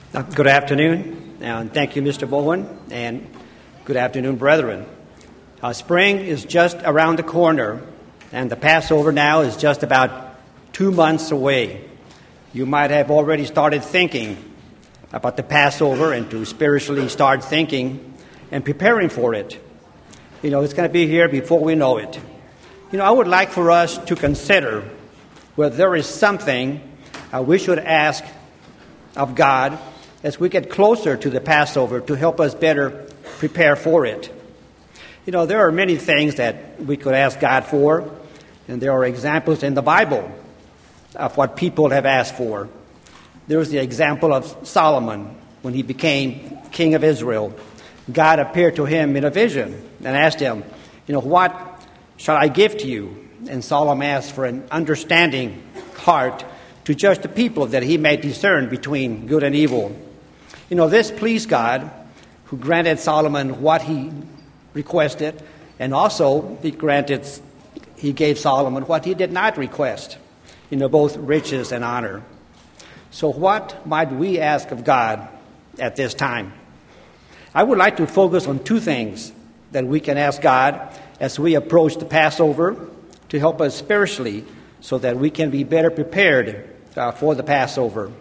Good afternoon, and thank you, Mr. Bowen, and good afternoon, brethren. Spring is just around the corner, and the Passover now is just about 2 months away. You might have already started thinking about the Passover and to spiritually start thinking and preparing for it. It's going to be here before we know it. I would like for us to consider whether there is something we should ask of God as we get closer to the Passover to help us better prepare for it. There are many things that we could ask God for, and there are examples in the Bible of what people have asked for. There's the example of Solomon when he became king of Israel. God appeared to him in a vision and asked him, what shall I give to you? And Solomon asked for an understanding heart to judge the people that he may discern between good and evil. This pleased God, who granted Solomon what he requested, and also he gave Solomon what he did not request, both riches and honor. So what might we ask of God at this time? I would like to focus on two things that we can ask God as we approach the Passover to help us spiritually so that we can be better prepared for the Passover.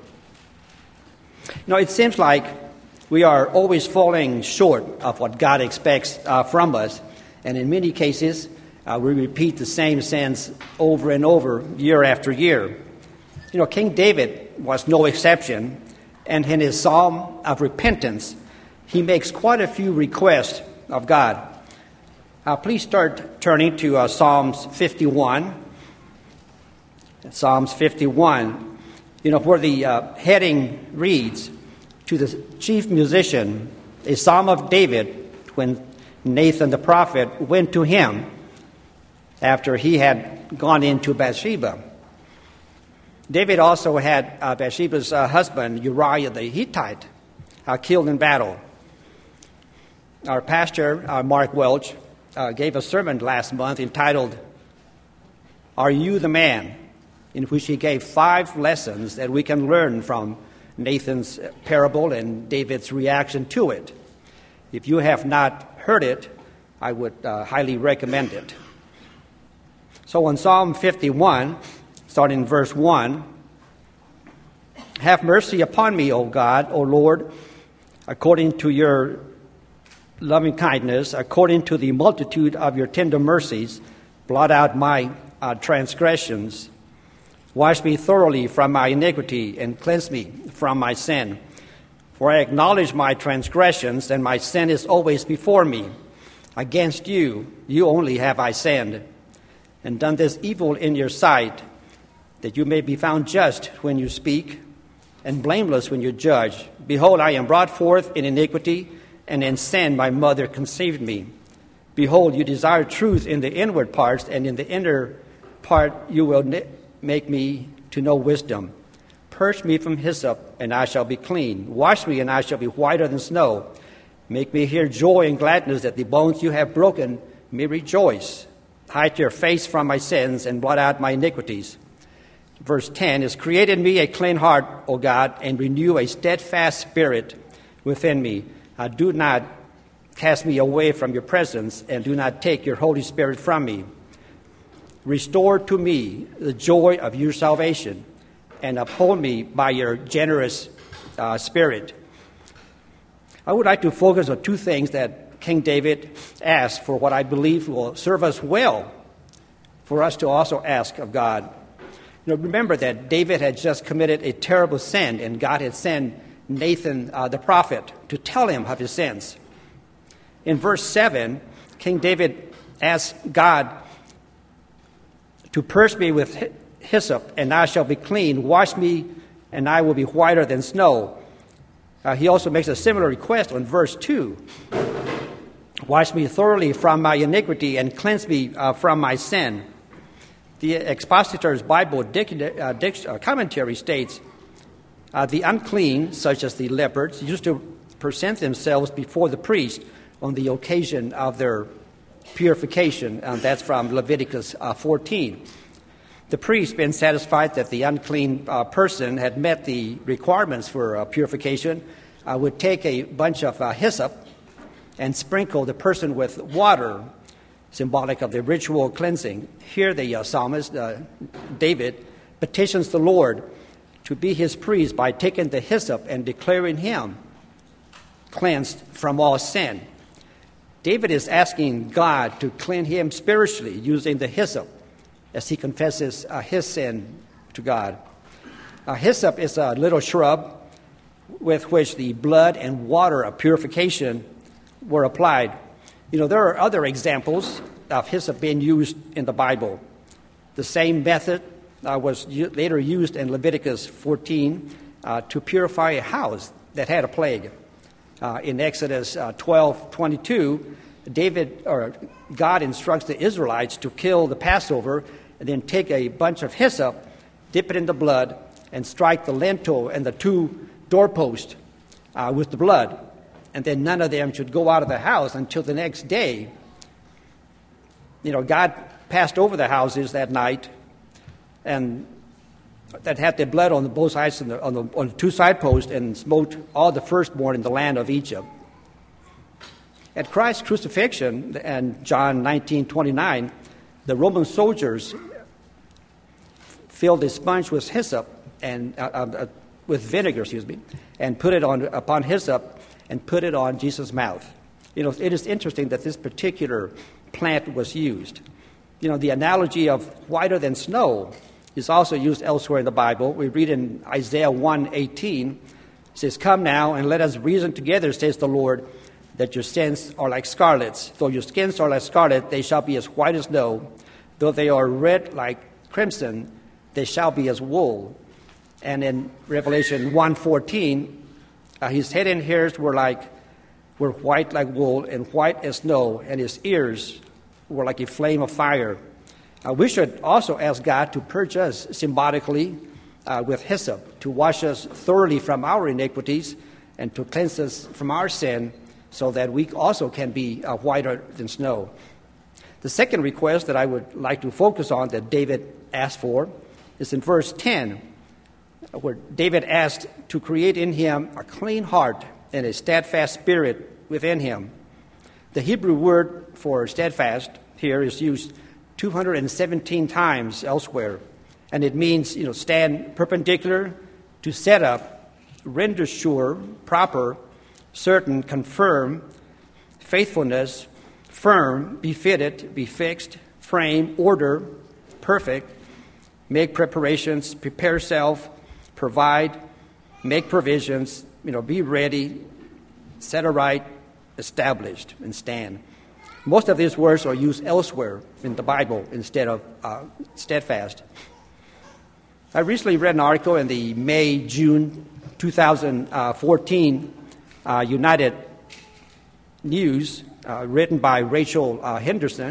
It seems like we are always falling short of what God expects from us, and in many cases, we repeat the same sins over and over, year after year. King David was no exception, and in his Psalm of repentance, he makes quite a few requests of God. Please start turning to Psalms 51. Psalms 51. Where the heading reads, to the chief musician, a psalm of David, when Nathan the prophet went to him after he had gone into Bathsheba. David also had Bathsheba's husband, Uriah the Hittite, killed in battle. Our pastor, Mark Welch, gave a sermon last month entitled, Are You the Man?, in which he gave 5 lessons that we can learn from Nathan's parable and David's reaction to it. If you have not heard it, I would highly recommend it. So in Psalm 51, starting in verse 1, have mercy upon me, O God, O Lord, according to your loving kindness, according to the multitude of your tender mercies, blot out my transgressions. Wash me thoroughly from my iniquity and cleanse me from my sin. For I acknowledge my transgressions, and my sin is always before me. Against you, you only have I sinned, and done this evil in your sight, that you may be found just when you speak, and blameless when you judge. Behold, I am brought forth in iniquity, and in sin my mother conceived me. Behold, you desire truth in the inward parts, and in the inner part you will make me to know wisdom. Purge me from hyssop, and I shall be clean. Wash me, and I shall be whiter than snow. Make me hear joy and gladness, that the bones you have broken may rejoice. Hide your face from my sins, and blot out my iniquities. Verse 10 is, Create in me a clean heart, O God, and renew a steadfast spirit within me. Do not cast me away from your presence, and do not take your Holy Spirit from me. Restore to me the joy of your salvation, and uphold me by your generous spirit. I would like to focus on two things that King David asked for, what I believe will serve us well for us to also ask of God. Remember that David had just committed a terrible sin, and God had sent Nathan the prophet to tell him of his sins. In verse 7, King David asked God to purge me with hyssop, and I shall be clean. Wash me, and I will be whiter than snow. He also makes a similar request on verse 2. Wash me thoroughly from my iniquity, and cleanse me from my sin. The Expositor's Bible commentary states, the unclean, such as the lepers, used to present themselves before the priest on the occasion of their purification, and that's from Leviticus 14. The priest, being satisfied that the unclean person had met the requirements for purification, would take a bunch of hyssop and sprinkle the person with water, symbolic of the ritual cleansing. Here the psalmist, David, petitions the Lord to be his priest by taking the hyssop and declaring him cleansed from all sin. David is asking God to clean him spiritually using the hyssop as he confesses his sin to God. Hyssop is a little shrub with which the blood and water of purification were applied. There are other examples of hyssop being used in the Bible. The same method was later used in Leviticus 14 to purify a house that had a plague. In Exodus 12:22, God instructs the Israelites to kill the Passover and then take a bunch of hyssop, dip it in the blood, and strike the lintel and the two doorposts with the blood. And then none of them should go out of the house until the next day. God passed over the houses that night and that had the blood on both sides on the two side posts and smote all the firstborn in the land of Egypt. At Christ's crucifixion, and John 19:29, the Roman soldiers filled a sponge with hyssop and with vinegar, and put it upon hyssop and put it on Jesus' mouth. It is interesting that this particular plant was used. The analogy of whiter than snow is also used elsewhere in the Bible. We read in Isaiah 1:18, it says, "Come now and let us reason together, says the Lord, that your sins are like scarlets. Though your skins are like scarlet, they shall be as white as snow. Though they are red like crimson, they shall be as wool." And in Revelation 1:14, his head and hairs were white like wool and white as snow, and his ears were like a flame of fire. We should also ask God to purge us symbolically with hyssop, to wash us thoroughly from our iniquities and to cleanse us from our sin so that we also can be whiter than snow. The second request that I would like to focus on that David asked for is in verse 10, where David asked to create in him a clean heart and a steadfast spirit within him. The Hebrew word for steadfast here is used 217 times elsewhere, and it means, stand perpendicular, to set up, render sure, proper, certain, confirm, faithfulness, firm, be fitted, be fixed, frame, order, perfect, make preparations, prepare self, provide, make provisions, be ready, set aright, established, and stand. Most of these words are used elsewhere in the Bible instead of steadfast. I recently read an article in the May-June 2014 United News written by Rachel Henderson.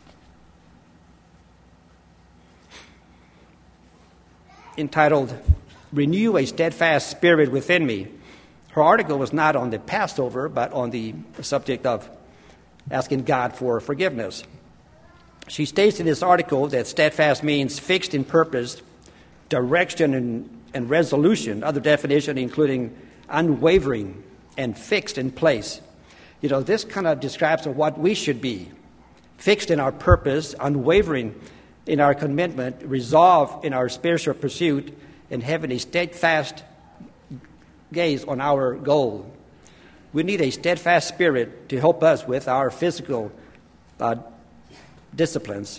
Entitled, "Renew a Steadfast Spirit Within Me." Her article was not on the Passover, but on the subject of asking God for forgiveness. She states in this article that steadfast means fixed in purpose, direction, and resolution. Other definition including unwavering and fixed in place. This kind of describes what we should be. Fixed in our purpose, unwavering in our commitment, resolved in our spiritual pursuit, and having a steadfast gaze on our goal. We need a steadfast spirit to help us with our physical disciplines.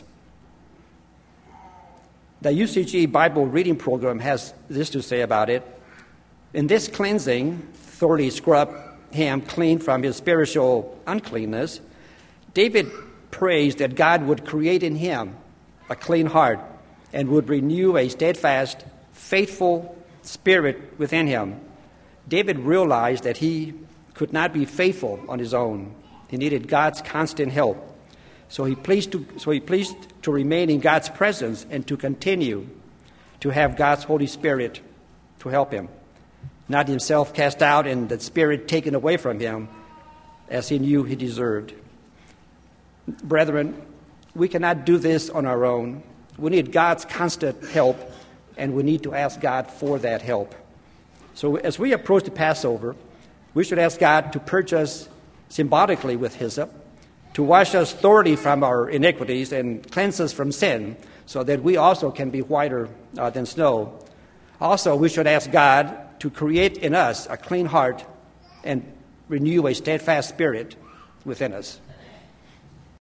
The UCG Bible reading program has this to say about it. In this cleansing, thoroughly scrub him clean from his spiritual uncleanness, David prays that God would create in him a clean heart and would renew a steadfast, faithful spirit within him. David realized that he could not be faithful on his own. He needed God's constant help. So he pleased to remain in God's presence and to continue to have God's Holy Spirit to help him, not himself cast out and the Spirit taken away from him as he knew he deserved. Brethren, we cannot do this on our own. We need God's constant help, and we need to ask God for that help. So as we approach the Passover, we should ask God to purge us symbolically with hyssop, to wash us thoroughly from our iniquities and cleanse us from sin, so that we also can be whiter than snow. Also, we should ask God to create in us a clean heart and renew a steadfast spirit within us.